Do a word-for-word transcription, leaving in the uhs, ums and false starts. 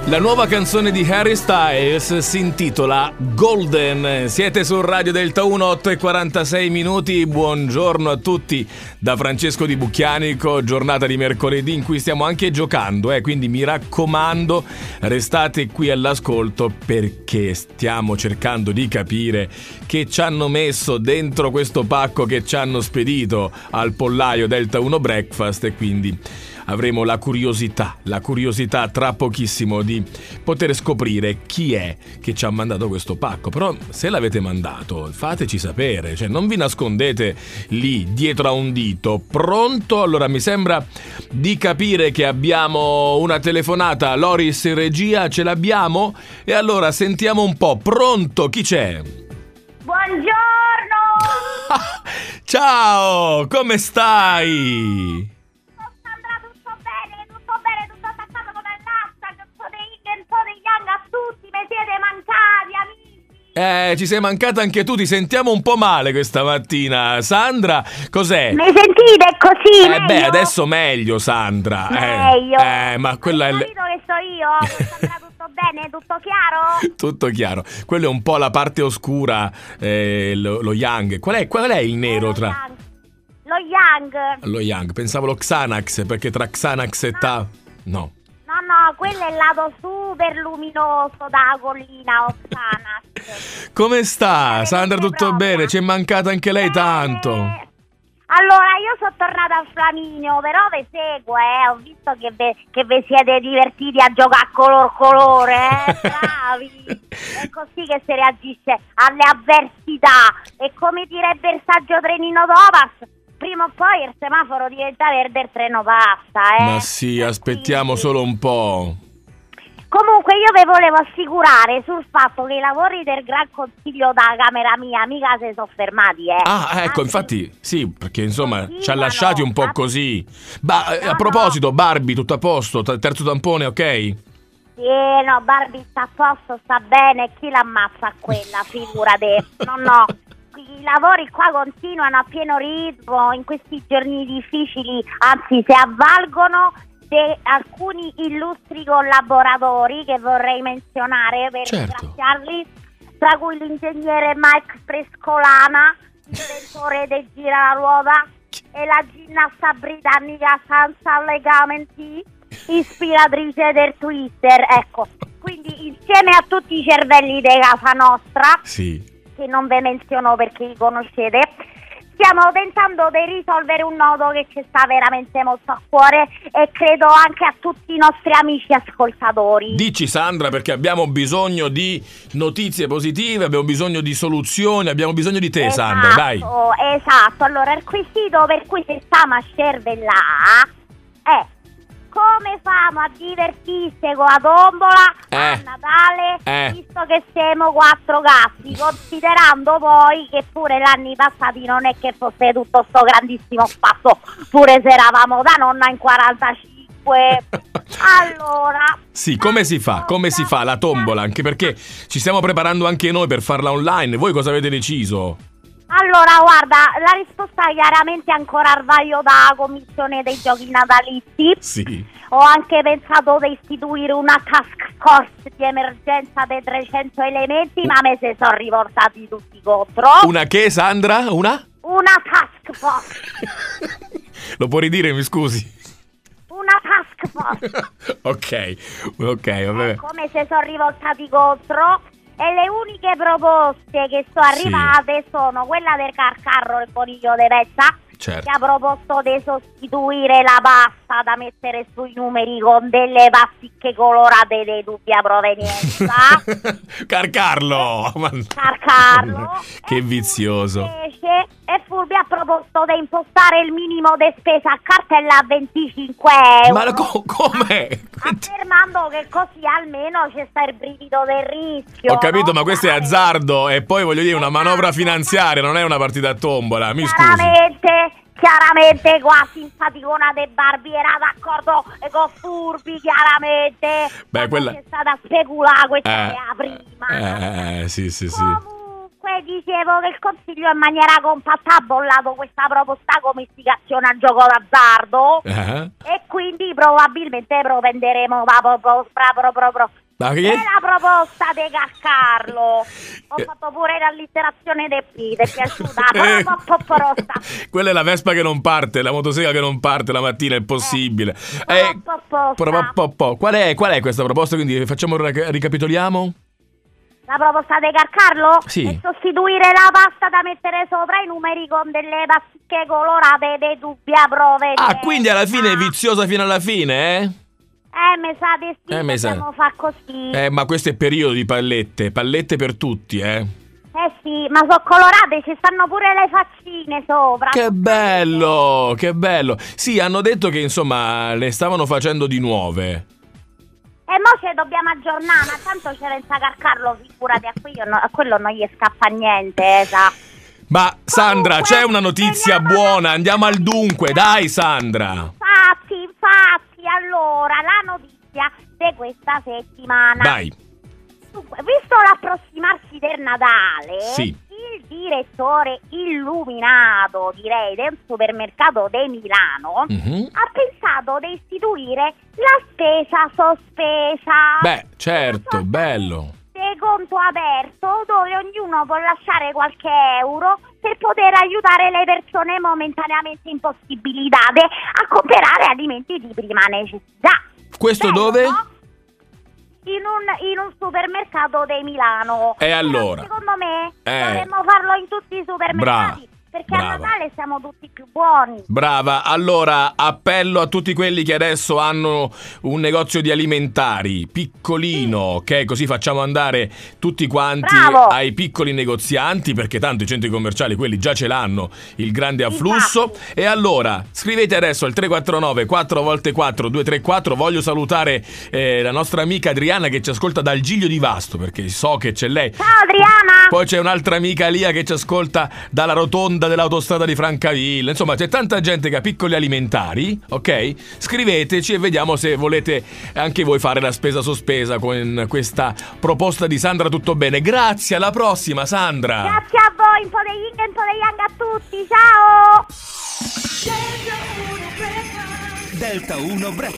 La nuova canzone di Harry Styles si intitola Golden. Siete su Radio Delta uno, otto e quarantasei minuti. Buongiorno a tutti da Francesco Di Bucchianico. Giornata di mercoledì in cui stiamo anche giocando, eh? Quindi mi raccomando, restate qui all'ascolto perché stiamo cercando di capire che ci hanno messo dentro questo pacco che ci hanno spedito al pollaio Delta uno Breakfast, e quindi avremo la curiosità, la curiosità tra pochissimo di poter scoprire chi è che ci ha mandato questo pacco. Però se l'avete mandato, fateci sapere, cioè non vi nascondete lì dietro a un dito. Pronto? Allora mi sembra di capire che abbiamo una telefonata. Loris in regia, ce l'abbiamo? E allora sentiamo un po'. Pronto? Chi c'è? Buongiorno! Ciao, come stai? Eh, ci sei mancata anche tu, ti sentiamo un po' male questa mattina. Sandra, cos'è? Mi sentite così? Eh meglio? beh, adesso meglio, Sandra. Meglio. Eh, eh ma quella è... Hai capito che so io? Sandra, tutto bene? Tutto chiaro? Tutto chiaro. Quello è un po' la parte oscura, eh, lo, lo Yang. Qual è, qual è il nero lo tra... Yang. Lo Yang. Lo Yang, pensavo lo Xanax, perché tra Xanax e Ta... No. No, no, quello è il lato super luminoso da collina Oxana. Come sta? Eh, Sandra, tutto proprio. bene? Ci è mancata anche lei tanto. Eh, allora, io sono tornata a Flaminio, però vi seguo, eh. Ho visto che ve, che vi siete divertiti a giocare a color colore, eh. Bravi. È così che si reagisce alle avversità. E come direbbe il saggio Trenino Topas, prima o poi il semaforo diventa verde e il treno passa, eh. Ma sì, aspettiamo sì. solo un po'. Comunque io vi volevo assicurare sul fatto che i lavori del Gran Consiglio da Camera mia mica si sono fermati, eh. Ah, ecco, Anzi, infatti, sì, perché insomma ci ha continuano. lasciati un po' Ah, così. Ma eh, no, a proposito, Barbie, tutto a posto? T- terzo tampone, ok? Sì, no, Barbie sta a posto, sta bene, chi l'ammazza quella, figurate. No, no. I lavori qua continuano a pieno ritmo in questi giorni difficili, anzi si avvalgono di alcuni illustri collaboratori che vorrei menzionare per Certo. ringraziarli, tra cui l'ingegnere Mike Frescolana, inventore del giraruota, e la ginnasta britannica Sansa Legamenti, ispiratrice del Twitter. Ecco, quindi insieme a tutti i cervelli di casa nostra, Sì. che non ve menziono perché li conoscete, stiamo tentando di risolvere un nodo che ci sta veramente molto a cuore e credo anche a tutti i nostri amici ascoltatori. Dici, Sandra, perché abbiamo bisogno di notizie positive, abbiamo bisogno di soluzioni, abbiamo bisogno di te, Esatto, Sandra, dai. Esatto, allora il quesito per cui si stiamo a cervellare è: come famo a divertirsi con la tombola Eh. a Natale, Eh. visto che siamo quattro gatti, considerando poi che pure l'anni passati non è che fosse tutto sto grandissimo spazio, pure se eravamo da nonna in quarantacinque. Allora, Sì, come si fa? Come si fa la tombola? Anche perché ci stiamo preparando anche noi per farla online. Voi cosa avete deciso? Allora, guarda, la risposta chiaramente è ancora al vaglio da commissione dei giochi natalizi. Sì. Ho anche pensato di istituire una task force di emergenza dei trecento elementi, ma me se sono rivoltati tutti contro. Una che, Sandra? Una? Una task force. Lo puoi ridire, mi scusi? Una task force. Ok, ok, vabbè. Come se sono rivoltati contro. E le uniche proposte che sono Sì. arrivate sono quella del Carcarro, il coniglio de Pezza, Certo. che ha proposto di sostituire la pasta da mettere sui numeri con delle pasticche colorate di dubbia provenienza. Carcarlo! Ma- Carcarlo. Che E vizioso. Fulvio invece, e Fulvio ha proposto di impostare il minimo di spesa a cartella a venticinque euro. Ma co- come? Affermando che così almeno c'è sta il brivido del rischio. Ho capito, no? ma questo è azzardo e poi voglio dire una manovra finanziaria, non è una partita a tombola, mi scusi. Chiaramente, chiaramente qua simpaticona de Barbie era d'accordo con Furbi, chiaramente. Beh, Ma quella- c'è stata speculare questa Eh, idea prima. Eh, sì, sì, sì. Comunque, Comunque dicevo che il Consiglio in maniera compatta ha bollato questa proposta come istigazione al gioco d'azzardo uh-huh. e quindi probabilmente propenderemo la proposta pro, pro, pro. Ma che? E la proposta di Carcarlo. Ho fatto pure l'allitterazione del P, ti è piaciuta? Proposta. Quella è la Vespa che non parte, la motosega che non parte la mattina, è possibile. Eh, eh, qual è, qual è questa proposta? Quindi facciamo, ricapitoliamo. La proposta di Carcarlo sì. è sostituire la pasta da mettere sopra i numeri con delle pasticche colorate dei dubbia prove. Ah, quindi alla fine è viziosa fino alla fine, eh? Eh, mi sa di sì, eh, dobbiamo far così. Eh, ma questo è periodo di pallette, pallette per tutti, eh? Eh sì, ma sono colorate, ci stanno pure le faccine sopra. Che bello, che bello. Sì, hanno detto che insomma le stavano facendo di nuove. E mo ce dobbiamo aggiornare, ma tanto c'è senza Carcarlo, figurati, a quello, no, a quello non gli scappa niente, sa. Ma Sandra, comunque, c'è una notizia buona, andiamo al dunque, dai Sandra. Infatti, infatti, allora, la notizia di questa settimana. Dai. Dunque, visto l'approssimarsi del Natale, sì. il direttore illuminato, direi, del supermercato di Milano mm-hmm. ha pensato di istituire la spesa sospesa. Beh, certo, bello. Di conto aperto dove ognuno può lasciare qualche euro per poter aiutare le persone momentaneamente impossibilitate a comprare alimenti di prima necessità. Questo Bello, dove? No? In un, in un supermercato di Milano. E allora? Però, secondo me eh. dovremmo farlo in tutti i supermercati. Brava. Perché Brava. a Natale siamo tutti più buoni. Brava, allora appello a tutti quelli che adesso hanno un negozio di alimentari piccolino, sì. ok? Così facciamo andare tutti quanti Bravo. ai piccoli negozianti, perché tanto i centri commerciali quelli già ce l'hanno, il grande afflusso. Infatti. E allora scrivete adesso al tre quattro nove quattro volte quattro due tre quattro. Voglio salutare eh, la nostra amica Adriana che ci ascolta dal Giglio di Vasto, perché so che c'è lei. Ciao Adriana! Poi c'è un'altra amica Lia che ci ascolta dalla rotonda dell'autostrada di Francavilla. Insomma, c'è tanta gente che ha piccoli alimentari, ok? Scriveteci e vediamo se volete anche voi fare la spesa sospesa con questa proposta di Sandra. Tutto bene, grazie, alla prossima Sandra. Grazie a voi, un po' di yin e un po' di yang a tutti, ciao. Delta uno Break.